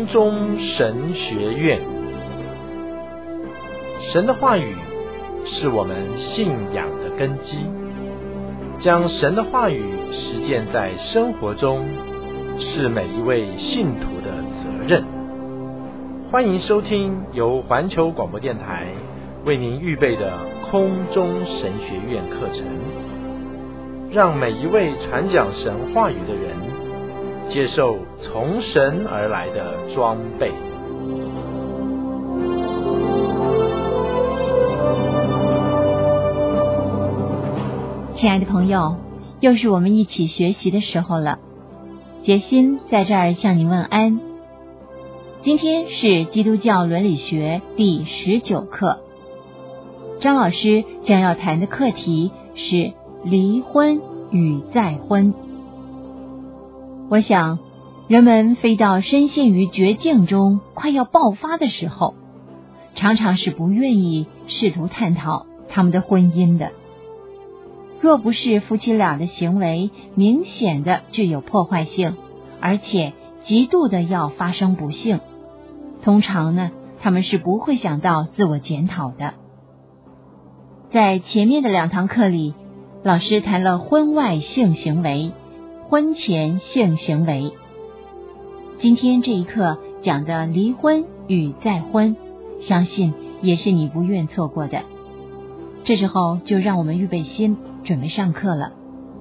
空中神学院。神的话语是我们信仰的根基，将神的话语实践在生活中，是每一位信徒的责任。欢迎收听由环球广播电台为您预备的空中神学院课程，让每一位传讲神话语的人接受从神而来的装备。 亲爱的朋友，又是我们一起学习的时候了。杰心在这儿向您问安。今天是基督教伦理学第19课，张老师将要谈的课题是离婚与再婚。我想，人们非到深陷于绝境中快要爆发的时候，常常是不愿意试图探讨他们的婚姻的。若不是夫妻俩的行为明显的具有破坏性，而且极度的要发生不幸，通常呢，他们是不会想到自我检讨的。在前面的2堂课里，老师谈了婚外性行为、婚前性行为。今天这一课讲的离婚与再婚，相信也是你不愿错过的。这时候就让我们预备心，准备上课了。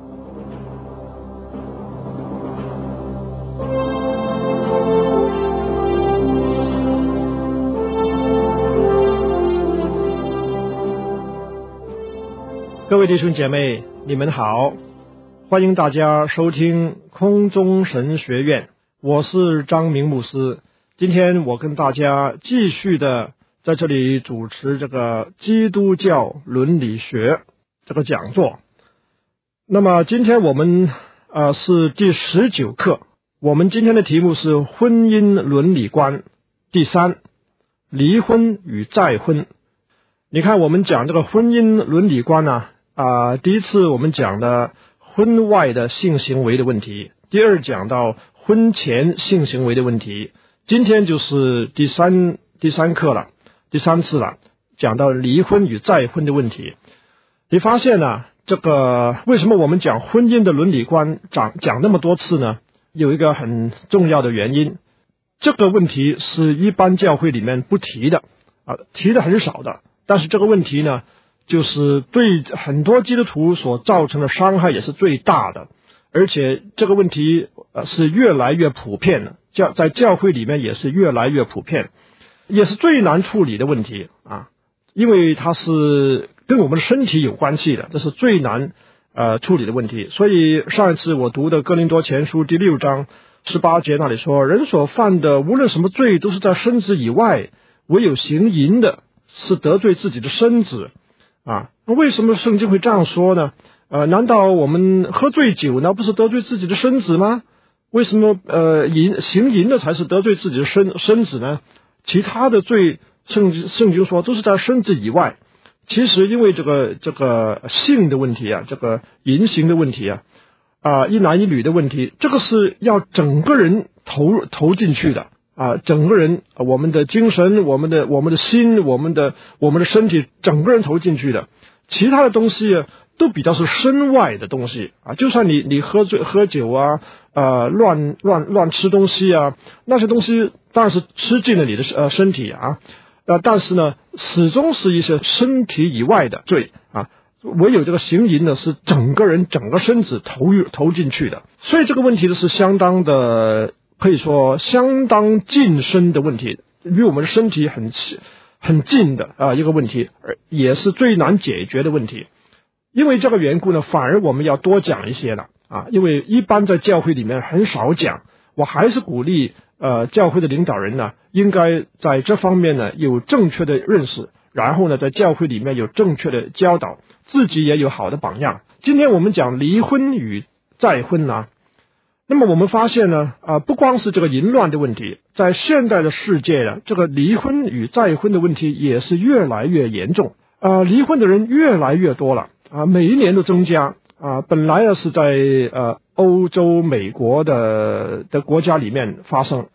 各位弟兄姐妹，你们好，欢迎大家收听空中神学院，我是张明牧师。今天我跟大家继续的在这里主持这个基督教伦理学这个讲座。那么今天我们是第19课，我们今天的题目是婚姻伦理观第3，离婚与再婚。你看我们讲这个婚姻伦理观第一次我们讲了婚外的性行为的问题，第二讲到婚前性行为的问题，今天就是第三课了，第3次了，讲到离婚与再婚的问题。你发现这个为什么我们讲婚姻的伦理观讲那么多次呢？有一个很重要的原因，这个问题是一般教会里面不提的提的很少的，但是这个问题呢，就是对很多基督徒所造成的伤害也是最大的，而且这个问题是越来越普遍的，在教会里面也是越来越普遍，也是最难处理的问题因为它是跟我们的身体有关系的，这是最难处理的问题。所以上一次我读的哥林多前书第6章18节那里说，人所犯的无论什么罪都是在身子以外，唯有行淫的是得罪自己的身子为什么圣经会这样说呢？难道我们喝醉酒呢不是得罪自己的身子吗？为什么行淫的才是得罪自己的身子呢？其他的罪圣经说都是在身子以外。其实因为这个性的问题这个淫行的问题一男一女的问题，这个是要整个人投进去的整个人，我们的精神，我们的心，我们的身体，整个人投进去的。其他的东西都比较是身外的东西就算你喝酒乱吃东西那些东西当然是吃进了你的身体但是呢，始终是一些身体以外的罪唯有这个行淫呢，是整个人整个身子投进去的。所以这个问题呢是相当的，可以说相当近身的问题，与我们的身体很近的一个问题，也是最难解决的问题。因为这个缘故呢，反而我们要多讲一些了因为一般在教会里面很少讲。我还是鼓励教会的领导人呢，应该在这方面呢有正确的认识，然后呢在教会里面有正确的教导，自己也有好的榜样。今天我们讲离婚与再婚那么我们发现呢不光是这个淫乱的问题，在现代的世界这个离婚与再婚的问题也是越来越严重离婚的人越来越多了每一年都增加本来是在欧洲、美国的国家里面发生，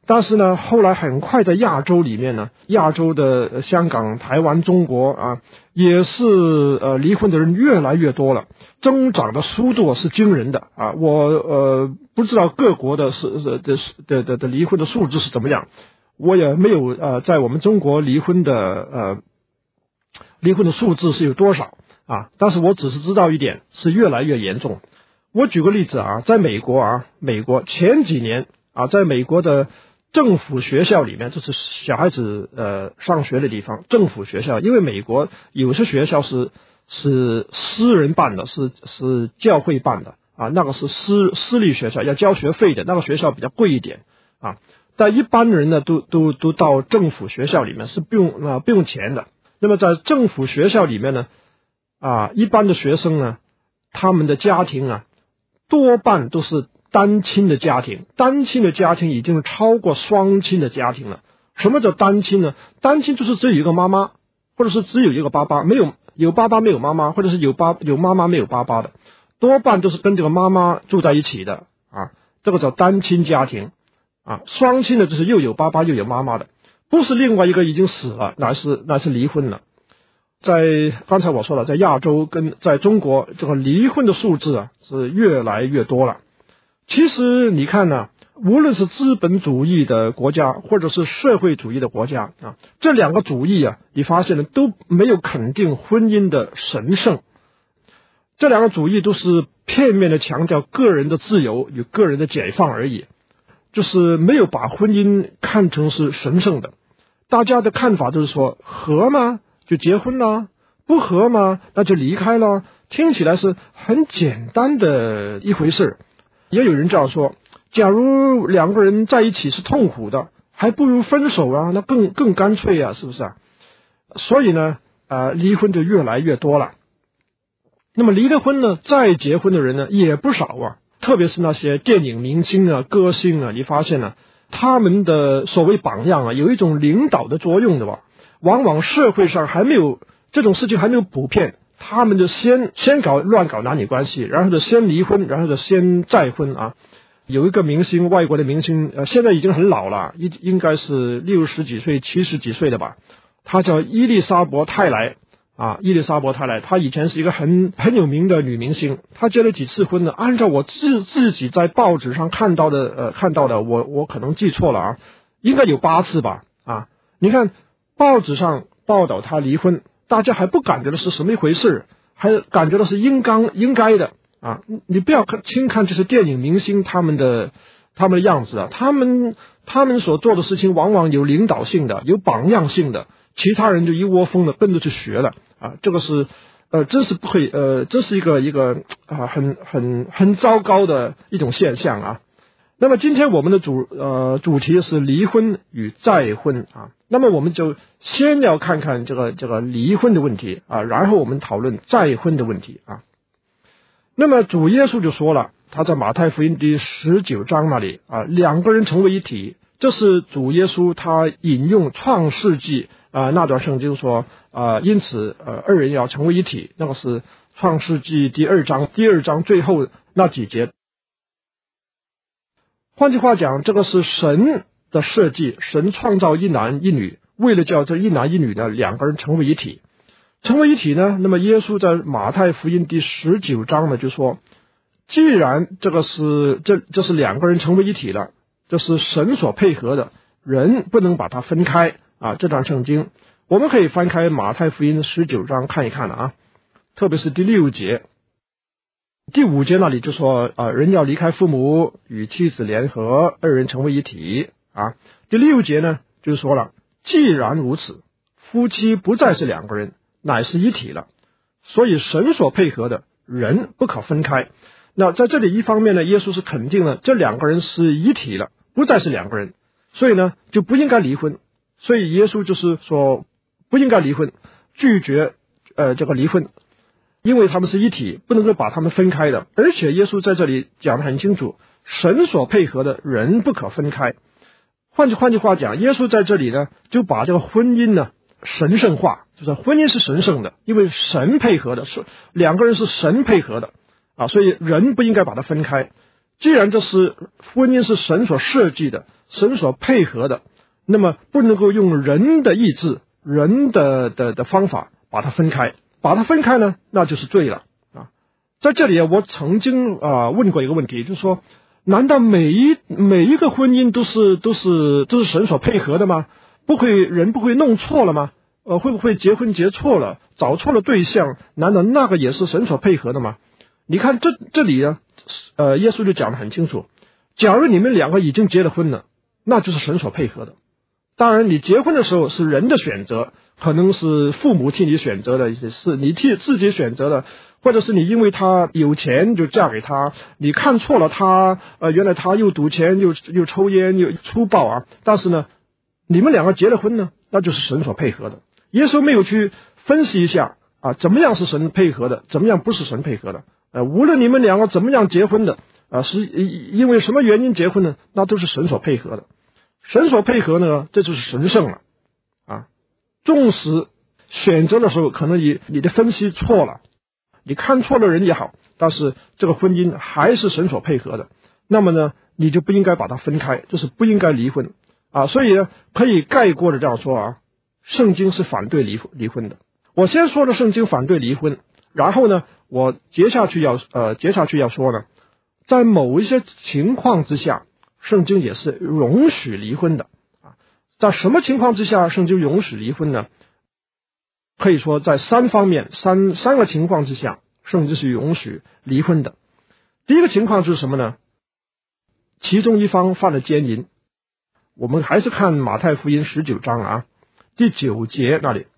但是呢，后来很快在亚洲里面呢，亚洲的香港、台湾、中国啊，也是离婚的人越来越多了，增长的速度是惊人的啊。我不知道各国的离婚的数字是怎么样，我也没有在我们中国离婚的数字是有多少啊，但是我只是知道一点，是越来越严重。我举个例子啊，在美国前几年啊，在美国的政府学校里面，就是小孩子上学的地方，政府学校，因为美国有些学校是私人办的，是教会办的啊，那个是私立学校，要交学费的，那个学校比较贵一点啊。但一般人呢，都到政府学校里面是不用钱的。那么在政府学校里面呢，啊，一般的学生呢，他们的家庭啊，多半都是单亲的家庭，单亲的家庭已经超过双亲的家庭了。什么叫单亲呢？单亲就是只有一个妈妈，或者是只有一个爸爸，有爸爸没有妈妈，或者是有妈妈没有爸爸的，多半都是跟这个妈妈住在一起的啊，这个叫单亲家庭啊。双亲的就是又有爸爸又有妈妈的，不是另外一个已经死了，那是离婚了。在刚才我说了，在亚洲跟在中国，这个离婚的数字啊是越来越多了。其实你看呢，无论是资本主义的国家或者是社会主义的国家啊，这两个主义啊，你发现呢都没有肯定婚姻的神圣。这两个主义都是片面的强调个人的自由与个人的解放而已，就是没有把婚姻看成是神圣的。大家的看法就是说，合吗就结婚了，不合吗那就离开了，听起来是很简单的一回事。也有人这样说，假如两个人在一起是痛苦的，还不如分手啊，那更干脆啊，是不是啊？所以呢离婚就越来越多了。那么离了婚呢，再结婚的人呢也不少啊，特别是那些电影明星啊、歌星啊，你发现呢，他们的所谓榜样啊，有一种领导的作用的吧。往往社会上还没有这种事情还没有普遍，他们就先乱搞男女关系，然后就先离婚，然后就先再婚啊。有一个明星，外国的明星现在已经很老了，应该是60几岁70几岁的吧，她叫伊丽莎白泰莱啊，伊丽莎白泰莱，她以前是一个很有名的女明星，她结了几次婚呢？按照我自己在报纸上看到的我可能记错了啊，应该有8次吧啊。你看报纸上报道她离婚，大家还不感觉到是什么一回事，还感觉到是应该的啊。你不要轻看这些电影明星他们的样子啊，他们所做的事情往往有领导性的，有榜样性的，其他人就一窝蜂的跟着去学了啊。这个是真是不可以这是一个很糟糕的一种现象啊。那么今天我们的主题是离婚与再婚啊。那么我们就先要看看这个离婚的问题啊，然后我们讨论再婚的问题啊。那么主耶稣就说了，他在马太福音第19章那里啊，两个人成为一体，这是主耶稣他引用创世纪那段圣经说因此二人要成为一体，那个是创世纪第2章最后那几节。换句话讲，这个是神的设计，神创造一男一女，为了叫这一男一女呢两个人成为一体。成为一体呢，那么耶稣在马太福音第19章呢就说，既然这是两个人成为一体了，这是神所配合的，人不能把它分开啊。这段圣经我们可以翻开马太福音19章看一看了啊，特别是第6节。第5节那里就说人要离开父母，与妻子联合，二人成为一体啊。第6节呢就说了，既然如此，夫妻不再是两个人，乃是一体了，所以神所配合的人不可分开。那在这里一方面呢，耶稣是肯定了这两个人是一体了，不再是两个人，所以呢就不应该离婚。所以耶稣就是说不应该离婚，拒绝这个离婚，因为他们是一体，不能够把他们分开的。而且耶稣在这里讲得很清楚，神所配合的人不可分开。换句话讲，耶稣在这里呢就把这个婚姻呢神圣化，就是婚姻是神圣的，因为神配合的，是两个人是神配合的啊，所以人不应该把它分开。 既然这是婚姻是神所设计的，神所配合的，那么不能够用人的意志、人的方法把它分开，把它分开呢，那就是罪了啊。在这里我曾经问过一个问题，就是说，难道每一个婚姻都是神所配合的吗？人不会弄错了吗？会不会结婚结错了，找错了对象？难道那个也是神所配合的吗？你看这里呢，耶稣就讲得很清楚，假如你们两个已经结了婚了，那就是神所配合的。当然你结婚的时候是人的选择，可能是父母替你选择的一些事，你替自己选择的，或者是你因为他有钱就嫁给他，你看错了他，原来他又赌钱又抽烟又粗暴啊。但是呢，你们两个结了婚呢，那就是神所配合的。耶稣没有去分析一下怎么样是神配合的，怎么样不是神配合的。无论你们两个怎么样结婚的是因为什么原因结婚呢，那都是神所配合的。神所配合呢，这就是神圣了纵使选择的时候可能你的分析错了，你看错了人也好，但是这个婚姻还是神所配合的，那么呢，你就不应该把它分开，就是不应该离婚所以呢，可以概括的这样说圣经是反对离婚的。我先说了圣经反对离婚，然后呢，我接下去要说呢，在某一些情况之下，圣经也是容许离婚的在什么情况之下圣经容许离婚呢？可以说在三方面三个情况之下，圣经是容许离婚的。第一个情况就是什么呢？其中一方犯了奸淫。我们还是看马太福音19章第9节那里，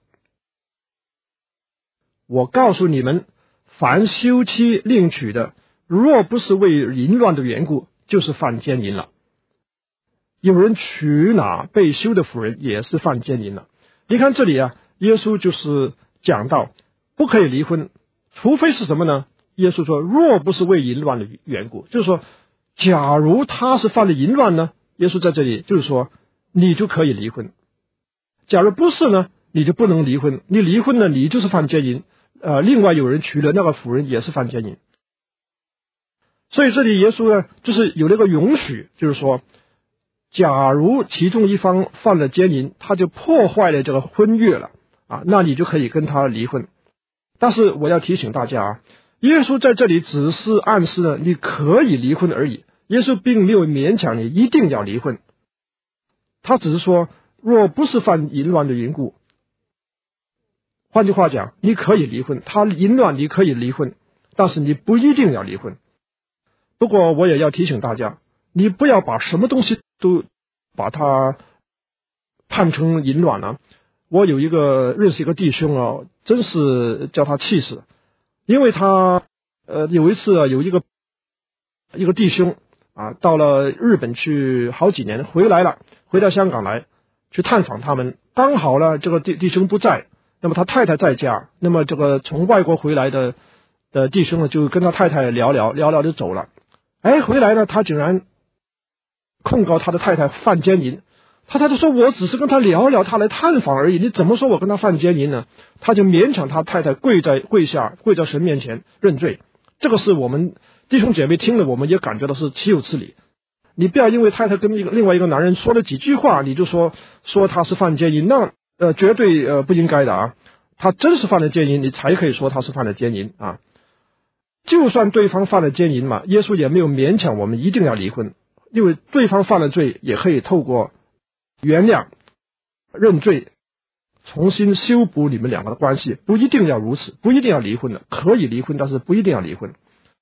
我告诉你们，凡休妻另娶的，若不是为淫乱的缘故，就是犯奸淫了。有人娶拿被休的妇人，也是犯奸淫了。你看这里耶稣就是讲到不可以离婚，除非是什么呢？耶稣说若不是为淫乱的缘故，就是说假如他是犯了淫乱呢，耶稣在这里就是说你就可以离婚。假如不是呢，你就不能离婚，你离婚呢，你就是犯奸淫另外有人娶了那个妇人，也是犯奸淫。所以这里耶稣呢，就是有那个容许，就是说假如其中一方犯了奸淫，他就破坏了这个婚约了那你就可以跟他离婚。但是我要提醒大家耶稣在这里只是暗示呢，你可以离婚而已，耶稣并没有勉强你一定要离婚，他只是说若不是犯淫乱的缘故，换句话讲，你可以离婚，他淫乱你可以离婚，但是你不一定要离婚。不过我也要提醒大家，你不要把什么东西都把它判成淫乱了。我认识一个弟兄真是叫他气死，因为他有一次有一个弟兄到了日本去好几年，回到香港来去探访他们，刚好呢这个弟兄不在，那么他太太在家，那么这个从外国回来的弟兄呢就跟他太太聊就走了。回来呢他竟然控告他的太太犯奸淫。他太太说我只是跟他聊，他来探访而已，你怎么说我跟他犯奸淫呢？他就勉强他太太跪在神面前认罪。这个是我们弟兄姐妹听了我们也感觉到是岂有此理。你不要因为太太跟另外一个男人说了几句话，你就说他是犯奸淫，那绝对不应该的他真是犯了奸淫，你才可以说他是犯了奸淫就算对方犯了奸淫嘛，耶稣也没有勉强我们一定要离婚，因为对方犯了罪也可以透过原谅认罪重新修补你们两个的关系，不一定要如此，不一定要离婚的，可以离婚，但是不一定要离婚。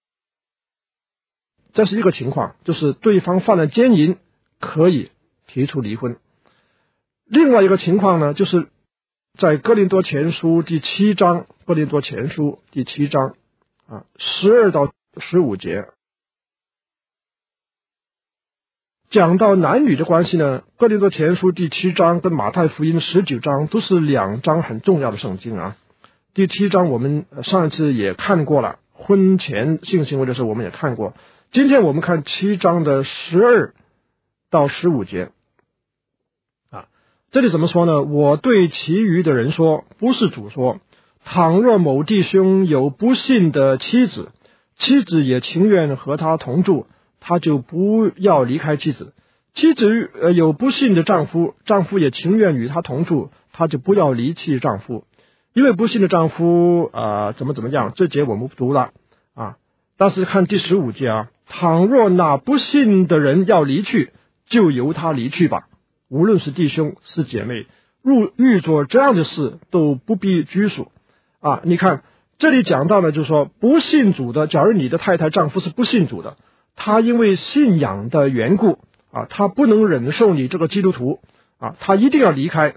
这是一个情况，就是对方犯了奸淫可以提出离婚。另外一个情况呢，就是在哥林多前书第7章12到15节讲到男女的关系呢。哥林多前书第7章跟马太福音19章都是2章很重要的圣经第7章我们上一次也看过了，婚前性行为的时候我们也看过。今天我们看7章的12到15节这里怎么说呢？我对其余的人说，不是主说，倘若某弟兄有不信的妻子，妻子也情愿和他同住， 他就不要离开妻子；妻子有不信的丈夫，丈夫也情愿与她同住，他就不要离弃丈夫。因为不信的丈夫怎么样，这节我们不读了啊。但是看第15节啊，倘若那不信的人要离去，就由他离去吧。无论是弟兄是姐妹，遇着这样的事都不必拘束啊。你看这里讲到呢，就是说不信主的，假如你的太太丈夫是不信主的，他因为信仰的缘故啊，他不能忍受你这个基督徒啊，他一定要离开，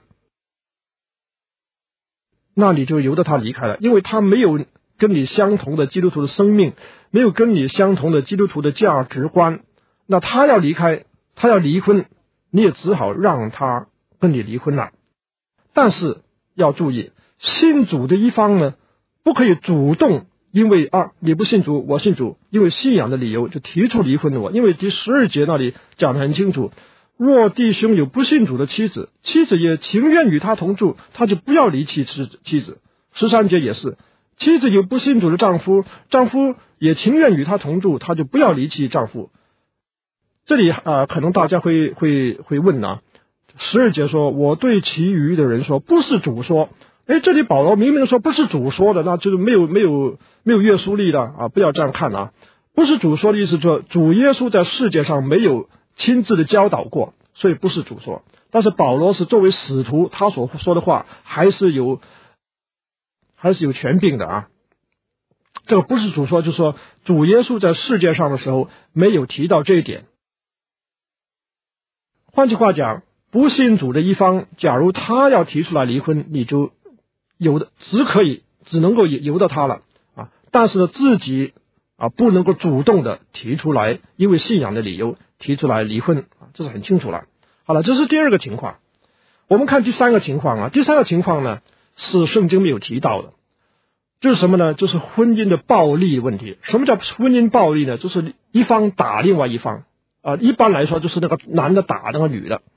那你就由得他离开了，因为他没有跟你相同的基督徒的生命，没有跟你相同的基督徒的价值观，那他要离开，他要离婚，你也只好让他跟你离婚了。但是要注意，信主的一方呢，不可以主动因为你不信主我信主，因为信仰的理由就提出离婚的。因为第12节那里讲得很清楚，若弟兄有不信主的妻子，妻子也情愿与他同住，他就不要离弃妻子。13节也是，妻子有不信主的丈夫，丈夫也情愿与他同住，他就不要离弃丈夫。这里可能大家会问啊，12节说，我对其余的人说，不是主说。这里保罗明明说不是主说的，那就是没有约束力的啊！不要这样看啊！不是主说的意思说，主耶稣在世界上没有亲自的教导过，所以不是主说。但是保罗是作为使徒，他所说的话还是有权柄的啊！这个不是主说，就是说主耶稣在世界上的时候没有提到这一点。换句话讲，不信主的一方，假如他要提出来离婚，你就只能够由得他了啊！但是呢，自己不能够主动的提出来，因为信仰的理由提出来离婚啊，这是很清楚了。好了，这是第2个情况。我们看第3个情况啊，第3个情况呢是圣经没有提到的，就是什么呢？就是婚姻的暴力问题。什么叫婚姻暴力呢？就是一方打另外一方一般来说就是那个男的打那个女的。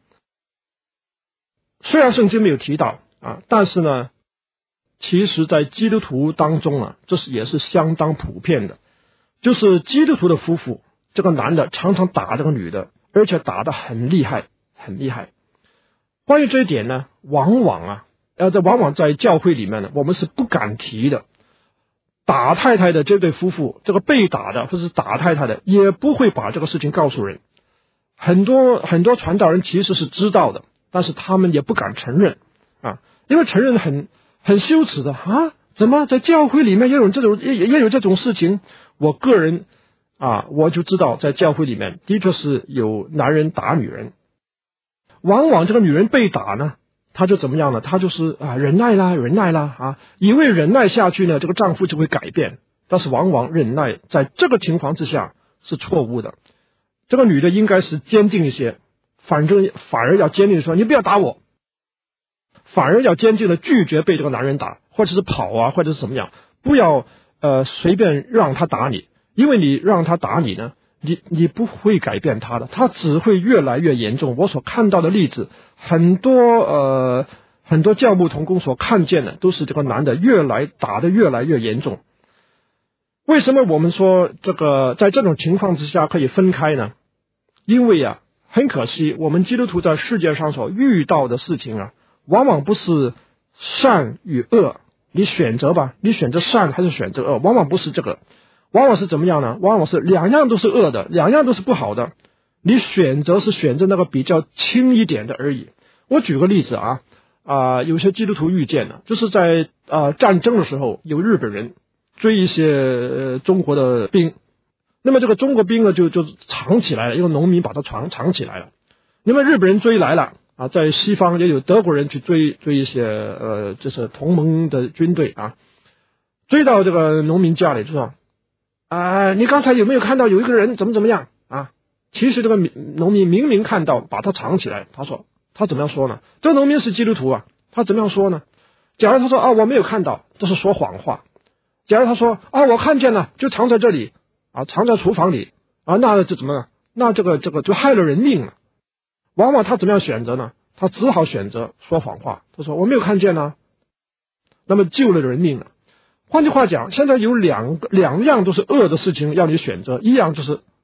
虽然圣经没有提到但是呢，其实在基督徒当中这也是相当普遍的，就是基督徒的夫妇，这个男的常常打这个女的，而且打得很厉害。关于这一点呢，往往在教会里面呢，我们是不敢提的。打太太的这对夫妇，这个被打的或者是打太太的，也不会把这个事情告诉人。很多传道人其实是知道的，但是他们也不敢承认因为承认很羞耻的怎么在教会里面也有这种事情？我个人我就知道在教会里面的确是有男人打女人，往往这个女人被打呢，她就怎么样呢？她就是忍耐啦以为忍耐下去呢，这个丈夫就会改变，但是往往忍耐在这个情况之下是错误的。这个女的应该是坚定一些，反而要坚定的说，你不要打我，反而要坚定的拒绝被这个男人打，或者是跑或者是怎么样，不要随便让他打你，因为你让他打你呢，你不会改变他的，他只会越来越严重。我所看到的例子，很多教牧同工所看见的都是这个男的打得越来越严重。为什么我们说这个在这种情况之下可以分开呢？因为很可惜，我们基督徒在世界上所遇到的事情往往不是善与恶，你选择吧，你选择善还是选择恶，往往不是这个，往往是怎么样呢？往往是两样都是恶的，两样都是不好的，你选择那个比较轻一点的而已。我举个例子有些基督徒遇见了，就是在战争的时候，有日本人追一些中国的兵，那么这个中国兵呢就藏起来了，因为农民把它藏起来了。那么日本人追来了在西方也有德国人去追一些就是同盟的军队追到这个农民家里就说你刚才有没有看到有一个人怎么样其实这个农民明明看到，把他藏起来。他怎么样说呢？这个农民是基督徒他怎么样说呢？假如他说我没有看到，这是说谎话。假如他说我看见了，就藏在这里藏在厨房里那就怎么样？那这个就害了人命了。往往他怎么样选择呢？他只好选择说谎话。他说我没有看见那么救了人命了。换句话讲，现在有两样都是恶的事情要你选择，一样就是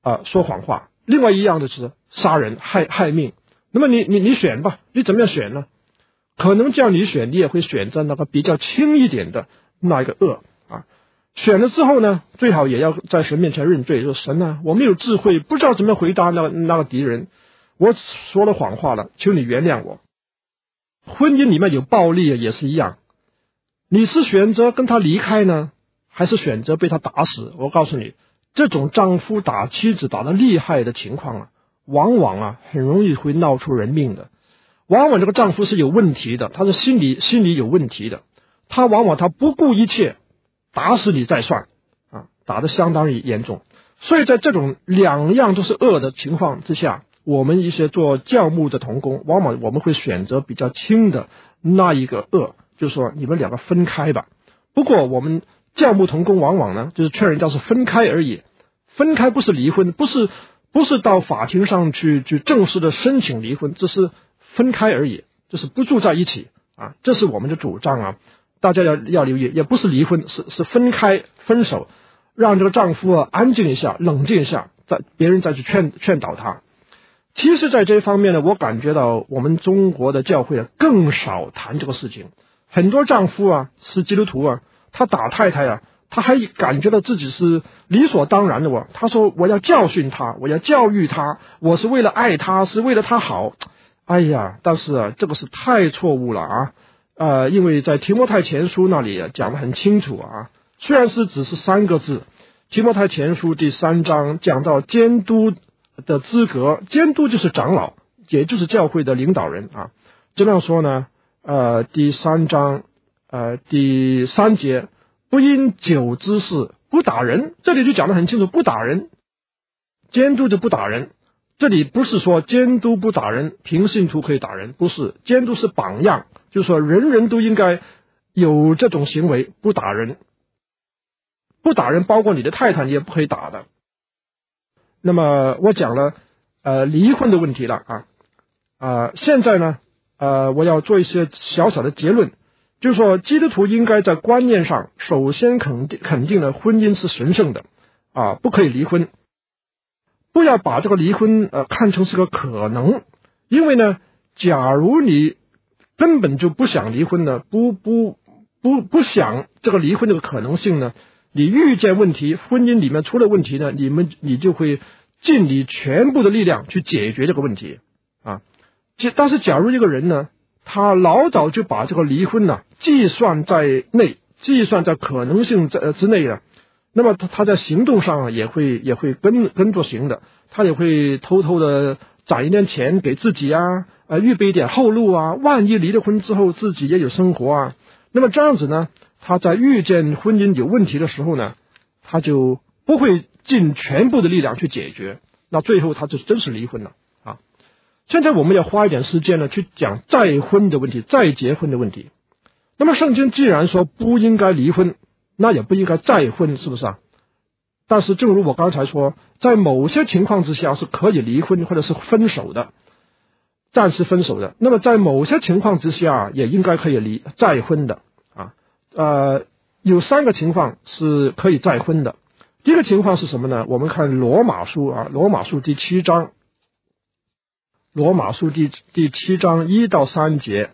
说谎话，另外一样的是杀人害命。那么你选吧，你怎么样选呢？可能叫你选，你也会选择那个比较轻一点的那一个恶啊。选了之后呢，最好也要在神面前认罪，说神啊，我没有智慧，不知道怎么回答那个敌人，我说了谎话了，求你原谅我。婚姻里面有暴力也是一样，你是选择跟他离开呢，还是选择被他打死？我告诉你，这种丈夫打妻子打得厉害的情况往往很容易会闹出人命的。往往这个丈夫是有问题的，他是心理有问题的，他往往不顾一切打死你再算打得相当于严重。所以在这种两样都是恶的情况之下，我们一些做教牧的同工，往往我们会选择比较轻的那一个恶，就是说你们两个分开吧。不过我们教牧同工往往呢，就是劝人家是分开而已，分开不是离婚，不是到法庭上去正式的申请离婚，这是分开而已，就是不住在一起这是我们的主张大家要留意，也不是离婚，是分开分手，让这个丈夫安静一下，冷静一下，别人再去劝导他。其实在这方面呢，我感觉到我们中国的教会更少谈这个事情。很多丈夫是基督徒他打太太他还感觉到自己是理所当然的他说我要教训他，我要教育他，我是为了爱他，是为了他好。哎呀，但是这个是太错误了因为在提摩太前书那里讲得很清楚虽然只是3个字，提摩太前书第3章讲到监督的资格，监督就是长老，也就是教会的领导人这样说呢第3章第3节，不因酒之事不打人，这里就讲得很清楚，不打人，监督就不打人。这里不是说监督不打人，平信徒可以打人，不是，监督是榜样，就是说人人都应该有这种行为，不打人。不打人包括你的太太你也不可以打的。那么我讲了离婚的问题了现在呢我要做一些小小的结论，就是说基督徒应该在观念上首先肯定了婚姻是神圣的不可以离婚。不要把这个离婚看成是个可能，因为呢假如你根本就不想离婚呢，不想这个离婚这个可能性呢，你遇见问题，婚姻里面出了问题呢，你就会尽你全部的力量去解决这个问题但是假如一个人呢，他老早就把这个离婚计算在内，计算在可能性之内了，那么他在行动上也会跟着行的，他也会偷偷的攒一点钱给自己预备一点后路万一离了婚之后自己也有生活那么这样子呢，他在遇见婚姻有问题的时候呢，他就不会尽全部的力量去解决，那最后他就真是离婚了现在我们要花一点时间呢，去讲再婚的问题，再结婚的问题。那么圣经既然说不应该离婚，那也不应该再婚，是不是但是正如我刚才说，在某些情况之下是可以离婚或者是分手的，暂时分手的。那么在某些情况之下也应该可以再婚的有3个情况是可以再婚的。第一个情况是什么呢？我们看罗马书罗马书第7章，罗马书第7章1到3节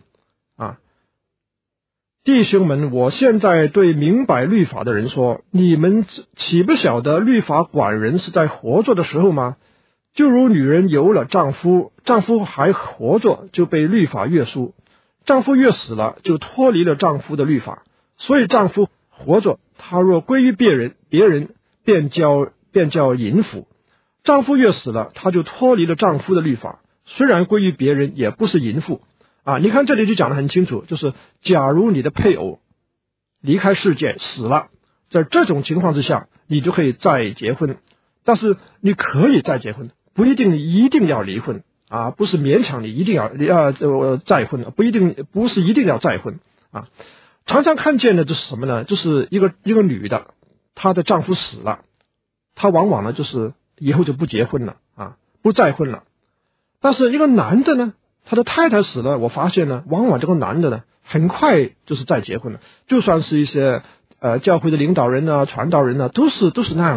弟兄们，我现在对明白律法的人说，你们岂不晓得律法管人是在活着的时候吗？就如女人有了丈夫，丈夫还活着，就被律法约束，丈夫越死了，就脱离了丈夫的律法。所以丈夫活着，他若归于别人便叫淫妇。丈夫越死了，他就脱离了丈夫的律法，虽然归于别人，也不是淫妇你看这里就讲得很清楚，就是假如你的配偶离开世界死了，在这种情况之下你就可以再结婚，但是你可以再结婚，不一定要离婚不是勉强你一定要再婚，不是一定要再婚常常看见的就是什么呢？就是一个女的，她的丈夫死了，她往往呢就是以后就不结婚了不再婚了。但是一个男的呢，他的太太死了，我发现呢，往往这个男的呢，很快就是再结婚了。就算是一些教会的领导人传道人都是那样子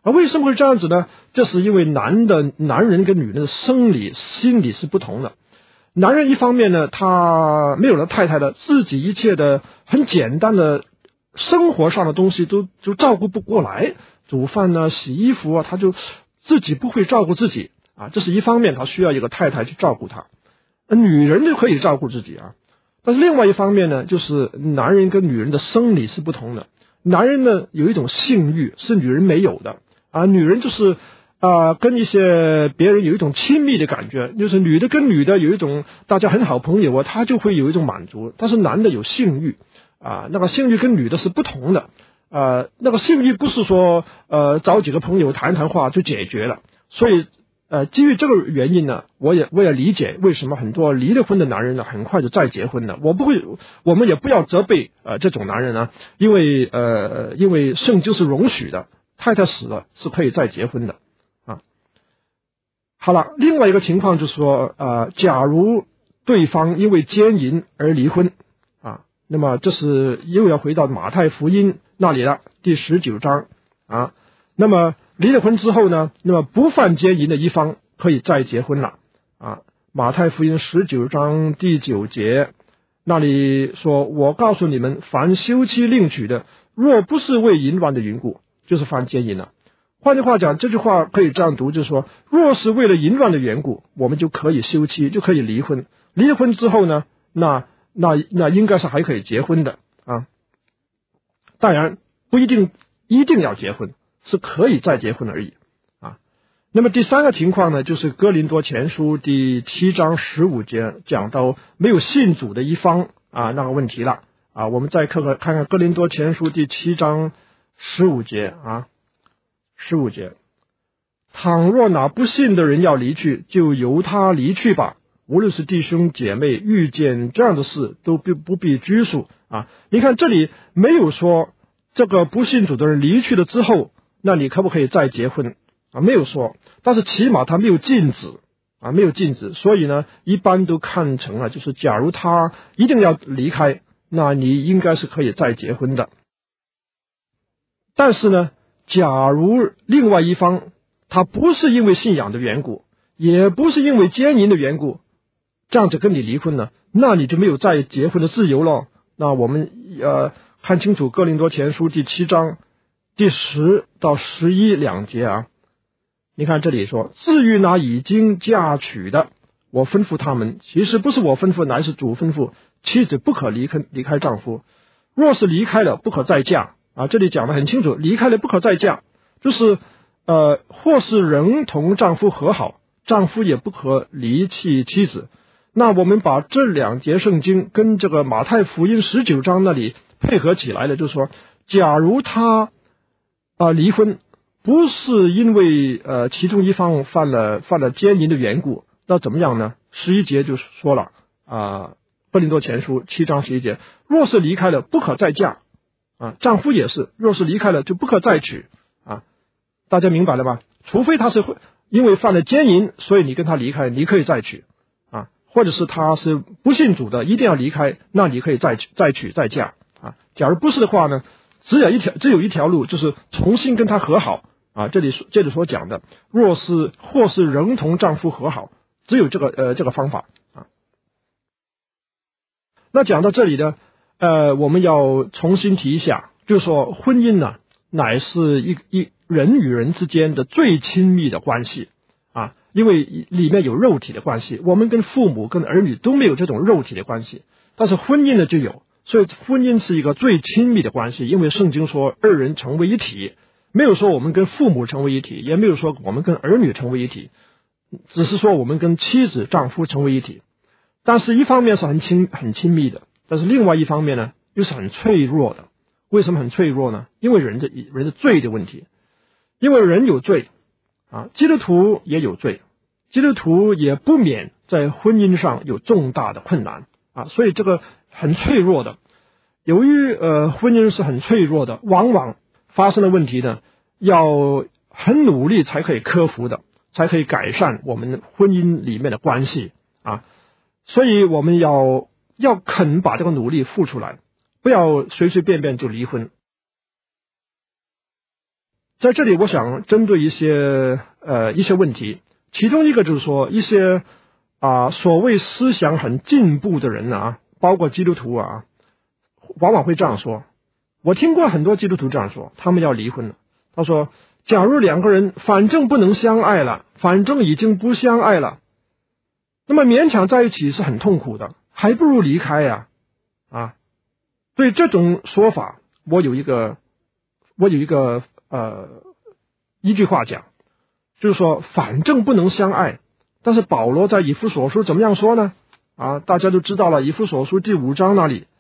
为什么会这样子呢？这是因为男人跟女人的生理心理是不同的。男人一方面呢，他没有了太太的，自己一切的很简单的生活上的东西都照顾不过来，煮饭啊、洗衣服啊，他就自己不会照顾自己啊，这是一方面，他需要一个太太去照顾他。女人就可以照顾自己啊，但是另外一方面呢，就是男人跟女人的生理是不同的。男人呢有一种性欲是女人没有的啊，女人就是跟一些别人有一种亲密的感觉，就是女的跟女的有一种大家很好朋友啊，她就会有一种满足。但是男的有性欲啊，那个性欲跟女的是不同的那个性欲不是说找几个朋友谈谈话就解决了。所以基于这个原因呢，我也理解为什么很多离了婚的男人呢很快就再结婚了。我们也不要责备这种男人啊，因为圣经是容许的，太太死了是可以再结婚的啊。好了，另外一个情况就是说假如对方因为奸淫而离婚啊，那么这是又要回到马太福音那里了，第19章啊。那么离了婚之后呢，那么不犯奸淫的一方可以再结婚了啊。马太福音19章第9节那里说，我告诉你们，凡休妻另娶的，若不是为淫乱的缘故，就是犯奸淫了。换句话讲，这句话可以这样读，就是说，若是为了淫乱的缘故，我们就可以休妻，就可以离婚。离了婚之后呢，那应该是还可以结婚的啊。当然不一定要结婚，是可以再结婚而已啊。那么第三个情况呢，就是哥林多前书第7章15节讲到没有信主的一方那个问题了啊。我们再看看哥林多前书第7章15节啊，15节，倘若那不信的人要离去，就由他离去吧。无论是弟兄姐妹遇见这样的事，都不必拘束啊。你看这里没有说这个不信主的人离去了之后，那你可不可以再结婚啊？没有说，但是起码他没有禁止啊，没有禁止，所以呢，一般都看成了就是假如他一定要离开，那你应该是可以再结婚的。但是呢，假如另外一方他不是因为信仰的缘故，也不是因为奸淫的缘故，这样子跟你离婚了，那你就没有再结婚的自由了。那我们看清楚哥林多前书第7章第10到11两节啊。你看这里说，至于那已经嫁娶的，我吩咐他们，其实不是我吩咐，乃是主吩咐，妻子不可离开丈夫，若是离开了，不可再嫁啊。这里讲得很清楚，离开了不可再嫁，就是或是仍同丈夫和好，丈夫也不可离弃妻子。那我们把这两节圣经跟这个马太福音19章那里配合起来了，就是说，假如他离婚不是因为其中一方犯了奸淫的缘故，那怎么样呢？11节就说了哥林多前书7章11节，若是离开了，不可再嫁啊。丈夫也是，若是离开了，就不可再娶啊。大家明白了吧？除非他是因为犯了奸淫，所以你跟他离开，你可以再娶啊。或者是他是不信主的，一定要离开，那你可以再娶再嫁啊。假如不是的话呢，只有一条路，就是重新跟他和好啊。这里所讲的，若是或是仍同丈夫和好，只有这个方法啊。那讲到这里呢，我们要重新提一下，就是说婚姻呢，乃是一人与人之间的最亲密的关系啊。因为里面有肉体的关系，我们跟父母跟儿女都没有这种肉体的关系，但是婚姻呢就有，所以婚姻是一个最亲密的关系。因为圣经说二人成为一体，没有说我们跟父母成为一体，也没有说我们跟儿女成为一体，只是说我们跟妻子丈夫成为一体。但是一方面是很亲密的，但是另外一方面呢又是很脆弱的。为什么很脆弱呢？因为人的罪的问题，因为人有罪啊，基督徒也有罪，基督徒也不免在婚姻上有重大的困难啊，所以这个很脆弱的。由于婚姻是很脆弱的，往往发生的问题呢，要很努力才可以克服的，才可以改善我们婚姻里面的关系啊。所以我们要肯把这个努力付出来，不要随随便便就离婚。 在这里我想针对一些问题，其中一个就是说一些所谓思想很进步的人啊，包括基督徒啊，往往会这样说。我听过很多基督徒这样说，他们要离婚了。他说，假如两个人反正不能相爱了，反正已经不相爱了，那么勉强在一起是很痛苦的，还不如离开呀。对这种说法，我有一句话讲，就是说反正不能相爱。但是保罗在以弗所书怎么样说呢？大家都知道了，以弗所书第5章那里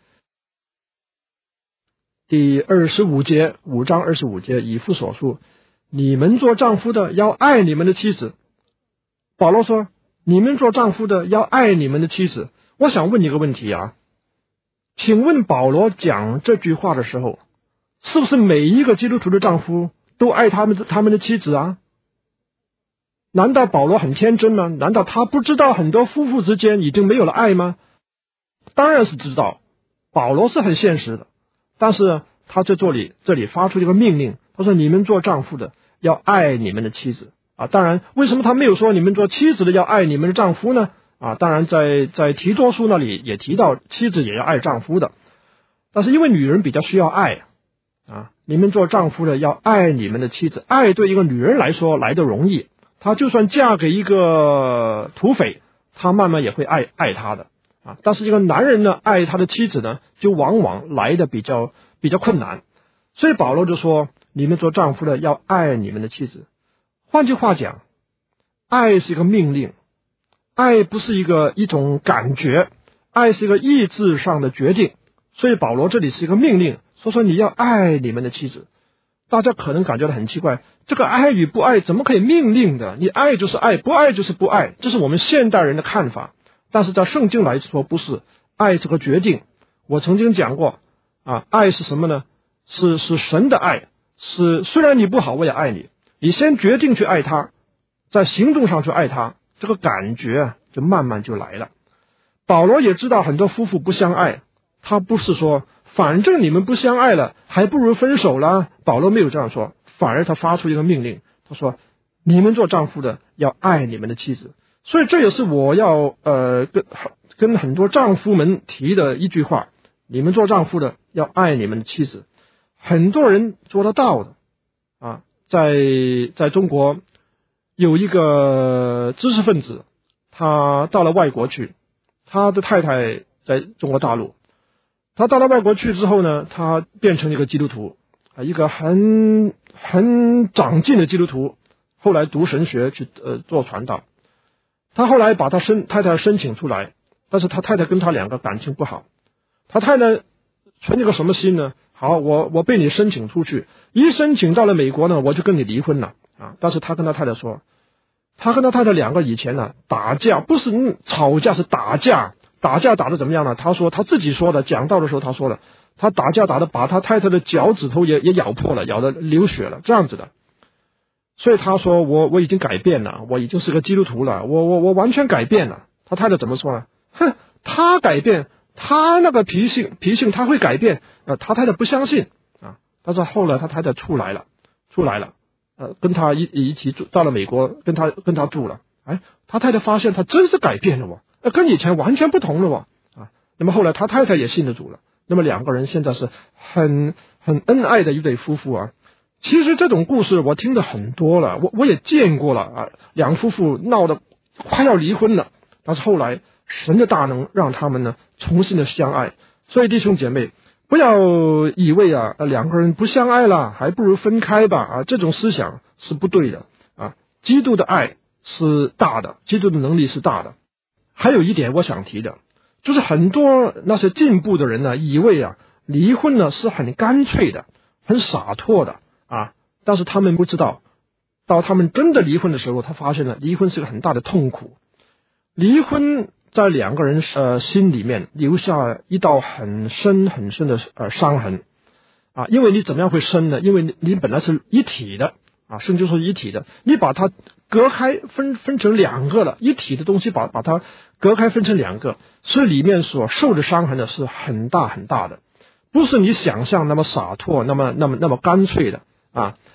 第25节，5章25节，以弗所书，你们做丈夫的要爱你们的妻子。保罗说，你们做丈夫的要爱你们的妻子。我想问你一个问题啊，请问保罗讲这句话的时候，是不是每一个基督徒的丈夫都爱他们的妻子啊？难道保罗很天真吗？难道他不知道很多夫妇之间已经没有了爱吗？当然是知道，保罗是很现实的，但是他在这里发出一个命令，他说你们做丈夫的要爱你们的妻子当然为什么他没有说你们做妻子的要爱你们的丈夫呢？当然在提多书那里也提到妻子也要爱丈夫的，但是因为女人比较需要爱你们做丈夫的要爱你们的妻子。爱对一个女人来说来得容易，她就算嫁给一个土匪，她慢慢也会爱她的但是一个男人呢，爱他的妻子呢，就往往来的比较困难。所以保罗就说，你们做丈夫的要爱你们的妻子。换句话讲，爱是一个命令，爱不是一种感觉，爱是一个意志上的决定。所以保罗这里是一个命令，说你要爱你们的妻子。大家可能感觉到很奇怪，这个爱与不爱怎么可以命令的？你爱就是爱，不爱就是不爱，这是我们现代人的看法。但是在圣经来说不是，爱是个决定。我曾经讲过爱是什么呢？是神的爱，是虽然你不好我也爱你，你先决定去爱他，在行动上去爱他，这个感觉就慢慢就来了。保罗也知道很多夫妇不相爱，他不是说反正你们不相爱了还不如分手了，保罗没有这样说，反而他发出一个命令，他说你们做丈夫的要爱你们的妻子。所以这也是我要跟很多丈夫们提的一句话，你们做丈夫的要爱你们的妻子。很多人做得到的在中国有一个知识分子，他到了外国去，他的太太在中国大陆，他到了外国去之后呢，他变成一个基督徒一个很长进的基督徒，后来读神学去做传道。他后来把他太太申请出来，但是他太太跟他两个感情不好，他太太存一个什么心呢？好，我被你申请出去，一申请到了美国呢，我就跟你离婚了但是他跟他太太说，他跟他太太两个以前呢打架，不是吵架是打架打得怎么样呢？他说他自己说的，讲道的时候他说了，他打架打的把他太太的脚趾头也咬破了，咬得流血了，这样子的。所以他说我已经改变了，我已经是个基督徒了，我完全改变了。他太太怎么说呢？他改变，他那个脾性他会改变他太太不相信但是后来他太太出来了跟他一起住到了美国，跟他住了。他太太发现他真是改变了跟以前完全不同了那么后来他太太也信得住了，那么两个人现在是很恩爱的一对夫妇其实这种故事我听得很多了，我也见过了两夫妇闹得快要离婚了，但是后来神的大能让他们呢重新的相爱。所以弟兄姐妹，不要以为两个人不相爱了还不如分开吧这种思想是不对的基督的爱是大的，基督的能力是大的。还有一点我想提的，就是很多那些进步的人呢，以为离婚呢是很干脆的，很洒脱的但是他们不知道，到他们真的离婚的时候，他发现了离婚是个很大的痛苦。离婚在两个人心里面留下一道很深的伤痕因为你怎么样会深呢？因为你本来是一体的圣经说一体的，你把它隔开分成两个了，一体的东西把它隔开分成两个，所以里面所受的伤痕呢是很大的，不是你想象那么洒脱那么干脆的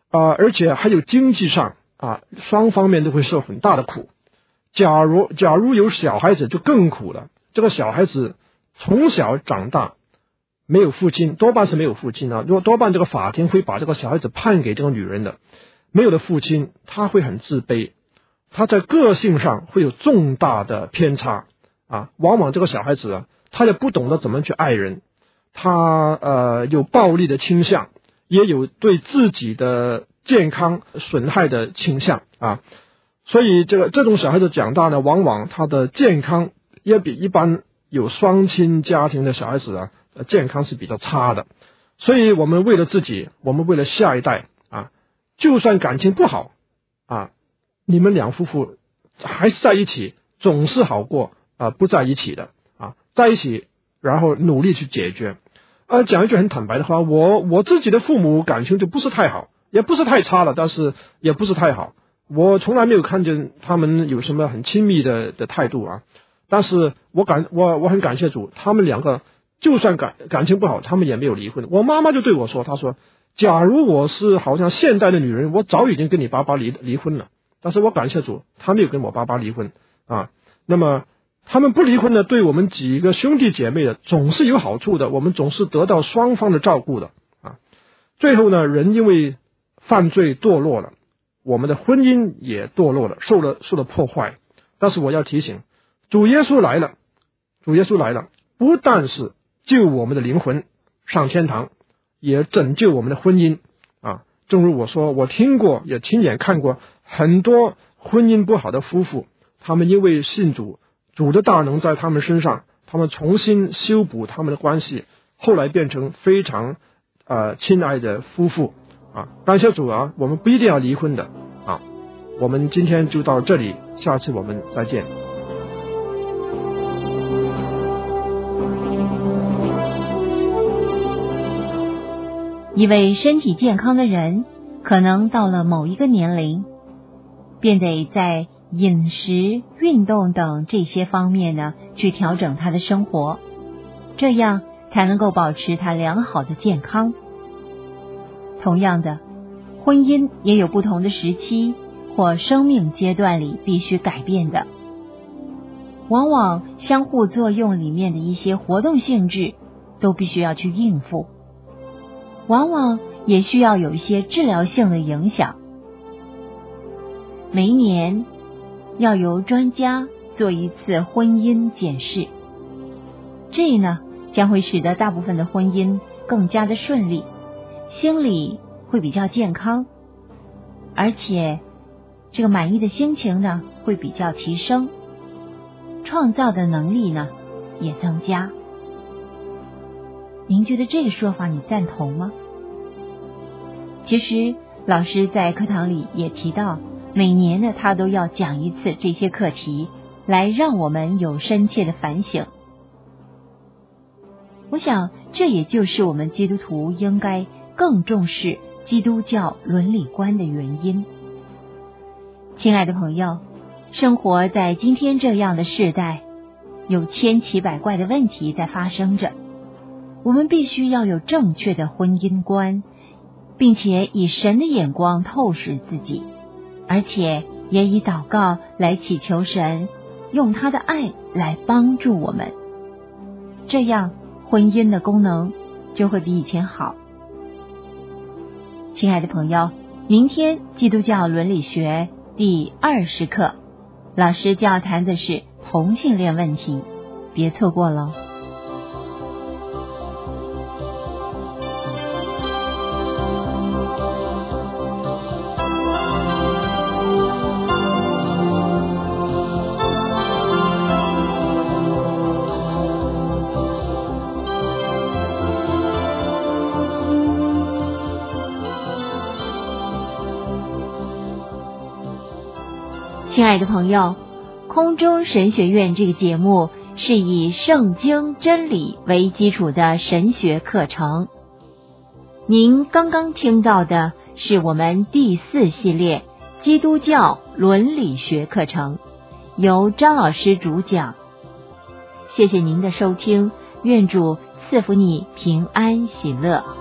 而且还有经济上双方面都会受很大的苦。假如有小孩子就更苦了，这个小孩子从小长大没有父亲，多半是没有父亲如果多半这个法庭会把这个小孩子判给这个女人的，没有了父亲，他会很自卑，他在个性上会有重大的偏差往往这个小孩子他也不懂得怎么去爱人，他有暴力的倾向，也有对自己的健康损害的倾向所以这种小孩子长大呢，往往他的健康也比一般有双亲家庭的小孩子健康是比较差的。所以我们为了自己，我们为了下一代就算感情不好你们两夫妇还是在一起，总是好过不在一起的在一起然后努力去解决。讲一句很坦白的话，我自己的父母感情就不是太好，也不是太差了，但是也不是太好。我从来没有看见他们有什么很亲密的态度但是我很感谢主，他们两个就算感情不好，他们也没有离婚。我妈妈就对我说，她说假如我是好像现代的女人，我早已经跟你爸爸离婚了。但是我感谢主，他没有跟我爸爸离婚那么他们不离婚呢，对我们几个兄弟姐妹的总是有好处的，我们总是得到双方的照顾的最后呢，人因为犯罪堕落了，我们的婚姻也堕落了，受了破坏。但是我要提醒，主耶稣来了，不但是救我们的灵魂上天堂，也拯救我们的婚姻正如我说，我听过也亲眼看过很多婚姻不好的夫妇，他们因为信主的大能在他们身上，他们重新修补他们的关系，后来变成非常亲爱的夫妇感谢主我们不一定要离婚的我们今天就到这里，下次我们再见。 一位身体健康的人，可能到了某一个年龄，便得在饮食、运动等这些方面呢，去调整他的生活，这样才能够保持他良好的健康。同样的，婚姻也有不同的时期或生命阶段里必须改变的，往往相互作用里面的一些活动性质都必须要去应付，往往也需要有一些治疗性的影响。每一年要由专家做一次婚姻检视，这呢将会使得大部分的婚姻更加的顺利，心理会比较健康，而且这个满意的心情呢会比较提升，创造的能力呢也增加。您觉得这个说法你赞同吗？其实老师在课堂里也提到，每年呢他都要讲一次这些课题，来让我们有深切的反省。我想这也就是我们基督徒应该更重视基督教伦理观的原因。亲爱的朋友，生活在今天这样的世代，有千奇百怪的问题在发生着，我们必须要有正确的婚姻观，并且以神的眼光透视自己，而且也以祷告来祈求神用他的爱来帮助我们，这样婚姻的功能就会比以前好。亲爱的朋友，明天基督教伦理学第20课，老师就要谈的是同性恋问题，别错过了。亲爱的朋友，空中神学院这个节目是以圣经真理为基础的神学课程。您刚刚听到的是我们第4系列基督教伦理学课程，由张老师主讲。谢谢您的收听，愿主赐福你平安喜乐。